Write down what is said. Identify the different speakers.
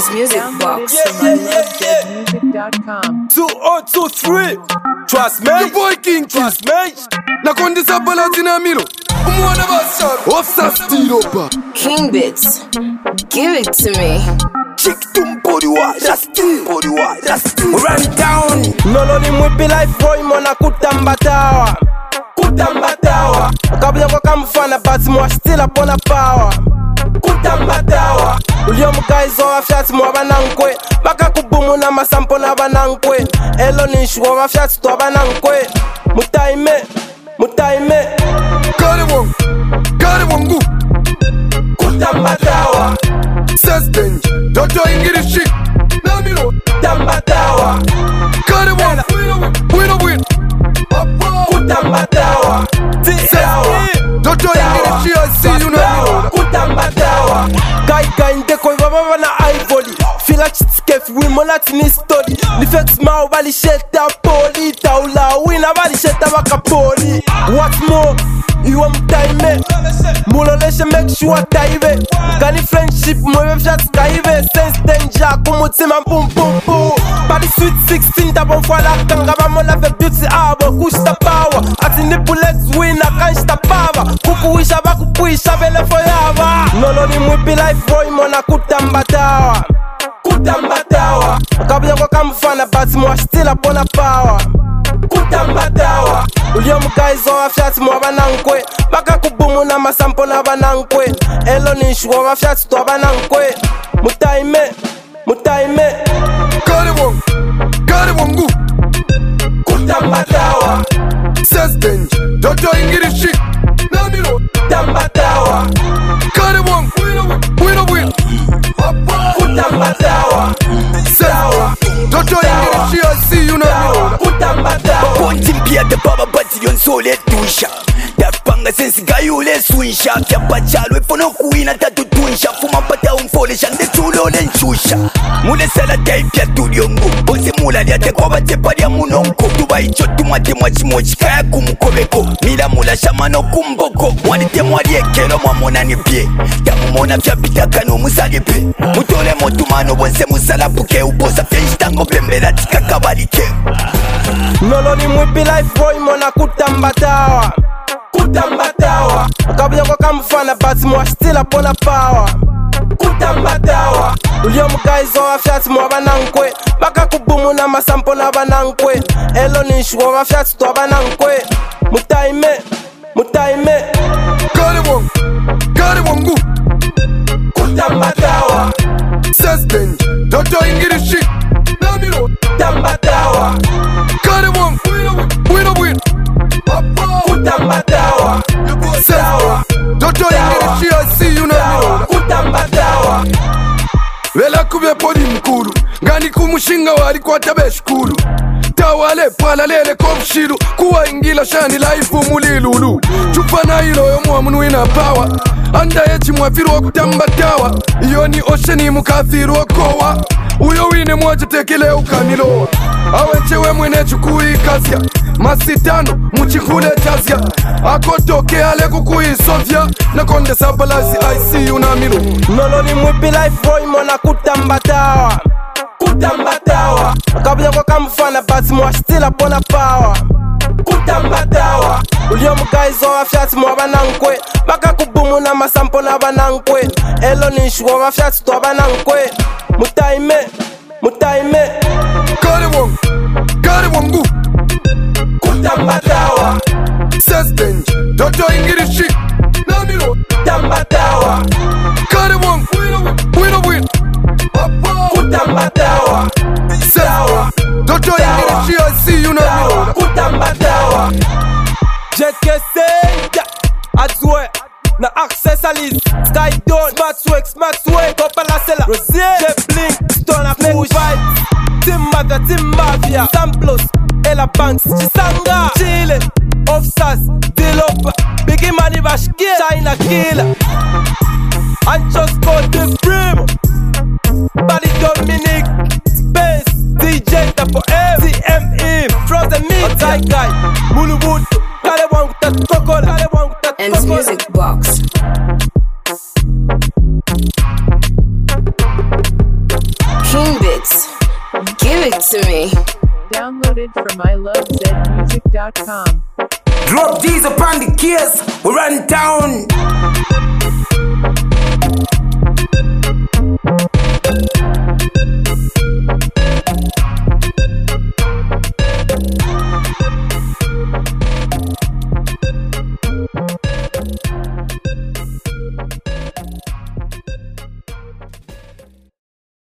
Speaker 1: M's Music Box.
Speaker 2: Music.com.
Speaker 3: 2023. Trust me.
Speaker 4: The boy King
Speaker 3: Trust me.
Speaker 4: nakondisa balatina milo umwana basaro ofsa stilo pa
Speaker 1: King Bits. Give it to me.
Speaker 4: chick tumpodi wa rasti
Speaker 3: Run down. Nolo ni mwipi life boy mona kutambatawa. Kabla kwa kamfana bati mwa still upon power. Kutambatawa. Ulio mkaizo wa fyati mwa banankwe. Baka kubumu na masampo na banankwe. Elo ni shuwa wa fyati to banankwe. Mutaime
Speaker 4: kare wongu
Speaker 3: Kutambatawa.
Speaker 4: suspend dodo ingirishi namilo
Speaker 3: Kutambatawa.
Speaker 4: kare wongu win
Speaker 3: Kutambatawa.
Speaker 4: dodo ingirishi I see you namilo
Speaker 3: Kutambatawa. Kai ndeko ibaba na ivory. Fila chitskef wimola tini study. Nifex ma bali sheta poli. Taula wina bali sheta waka poli. What more? You am time. Muloleshe make sure taive. Gani friendship mwewe fjat skaive. Sense danger kumutima pum pum pum. Body sweet 16 tabon fwa la kanga. Bamola fe beauty abo kushta power. Ati nipulex wina kanshta power. Kukuisha bakupuisha bele forever. Nolo ni mwipi life boy mona kutambatawa. Kabla kwa kamfana bati mwa still upon a power. Kutambatawa. Ulio mkaizo wa fyati mwa banankwe. Baka kubumu na masampo na banankwe. Elo ni shuwa wa fyati to banankwe. Mutaime
Speaker 4: kare wongu
Speaker 3: Kutambatawa.
Speaker 4: suspend dodo ingirishi namilo
Speaker 3: Kutambatawa.
Speaker 4: kare wongu win
Speaker 3: Kutambatawa.
Speaker 4: dodo ingirishi I see you namilo
Speaker 3: Kutambatawa.
Speaker 5: Kontimpia de baba bati yon sole tusha Dafpanga sensi gayule swisha Kya pachalo efono kuina tatu tunsha Fuma pata umfole shande chulo lenchusha Mule sala taipia tuliongo Bose mula liate kwa bate paria munonko Tuba icho tumate mwachimochi kaya kumukobeko Mila mula shamano kumboko Mwanite mwalie kero mwamona ni pie Tamumona vya bitakano musali pe Mutole motumano bonse musala puke Uposa fenjitango pembela tika kabalike
Speaker 3: Nolo ni mwipi life boy mona kutambatawa. Kabla kwa kamfana bati mwa still upon a power. Kutambatawa. Ulio mkaizo wa fyati mwa banankwe. Baka kubumu na masampo na banankwe. Elo ni shuwa wa fyati to banankwe. Mutaime
Speaker 4: kare wongu
Speaker 3: Kutambatawa.
Speaker 4: suspend dodo ingirishi namilo
Speaker 3: Kutambatawa.
Speaker 4: kare wongu win
Speaker 3: Kutambatawa.
Speaker 4: dodo ingirishi I see you namilo
Speaker 3: Kutambatawa.
Speaker 4: vela kubye podi mkuru ngani kumushinga wali kwata beshkuru tawale pala lele komshiru kuwa ingila shani life mulilulu chupana ilo yo mwamu wina power anda yechi mwafiru wa kutambatawa iyo ni osheni mukafiru wa kowa uyo wine mwache tekele ukanilowa awenchewe mwene chukui kasya masitano muchikule chasya akotoke ale kukuisovya nakonde sabalazi I see you namilo
Speaker 3: Nolo ni mwipi life boy mona kutambatawa. Kabla kwa kamfana bati mwa still upon a power. Kutambatawa. Ulio mkaizo wa fyati mwa banankwe. Baka kubumu na masampo na banankwe. Elo ni shuwa wa fyati to banankwe. Mutaime
Speaker 4: kare wongu
Speaker 3: Kutambatawa.
Speaker 4: suspend dodo ingirishi namilo
Speaker 3: Kutambatawa.
Speaker 4: kare wongu win
Speaker 3: Kutambatawa.
Speaker 4: dodo ingirishi I see you namilo
Speaker 3: Kutambatawa. JKC Azwe na Accessories Skydon Smartwork Kopala Sela Rosier J-Blink Stone Rouge Timbavia Samplos Ella Banks Chisanga Chile Offsas Dilopa Biggie Money Bashkir China Killer Anchos Code Primo Body Dominic Space DJ Tapo M TME Frozen Meat Guy Mulubutu Kale wangu tatokola
Speaker 1: M's Music Box. bits. Give it to me.
Speaker 2: Downloaded from ilovezmusic.com.
Speaker 6: Drop these upon the case, we run down.